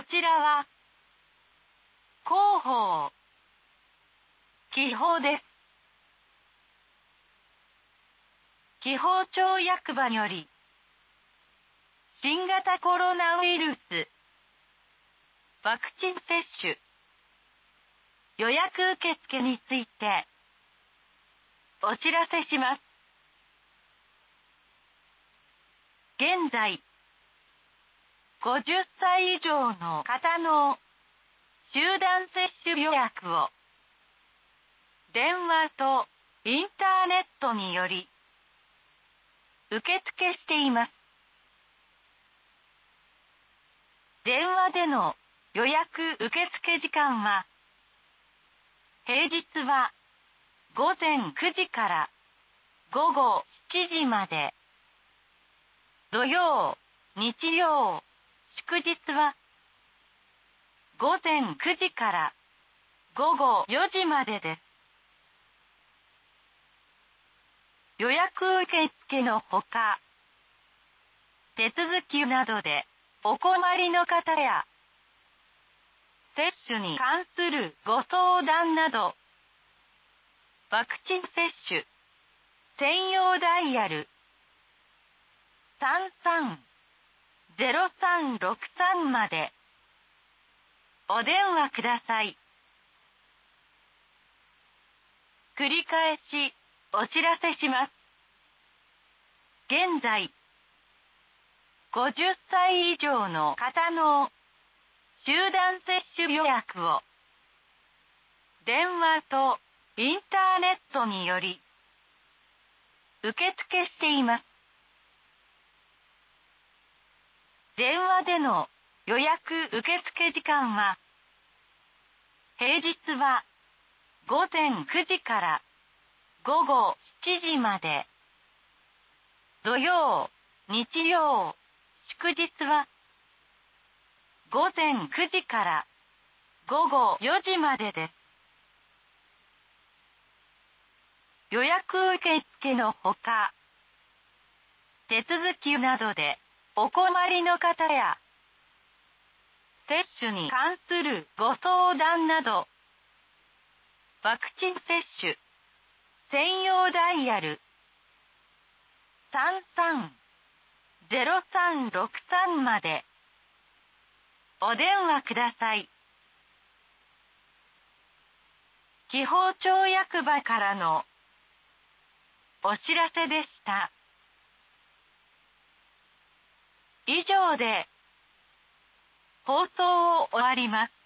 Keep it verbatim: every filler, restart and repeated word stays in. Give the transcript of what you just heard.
ちらは広報記法です。紀宝町役場により新型コロナウイルスワクチン接種予約受付についてお知らせします。現在ごじゅっさい以上の方の集団接種予約を電話とインターネットにより受付しています。電話での予約受付時間は平日はごぜんくじからごごしちじまで、土曜、日曜、祝日はごぜんくじからごごよじまでです。予約受付のほか、手続きなどでお困りの方や、接種に関するご相談など、ワクチン接種専用ダイヤルさんさんゼロさんろくさんまでお電話ください。繰り返しお知らせします。現在、ごじゅっさい以上の方の集団接種予約を電話とインターネットにより受付しています。電話での予約受付時間は平日はごぜんくじからごごしちじまで、土曜、日曜、祝日はごぜんくじからごごよじまでです。予約受付のほか、手続きなどでお困りの方や、接種に関するご相談など、ワクチン接種専用ダイヤルさんさんゼロさんろくさんまでお電話ください。紀宝町役場からのお知らせでした。以上で放送を終わります。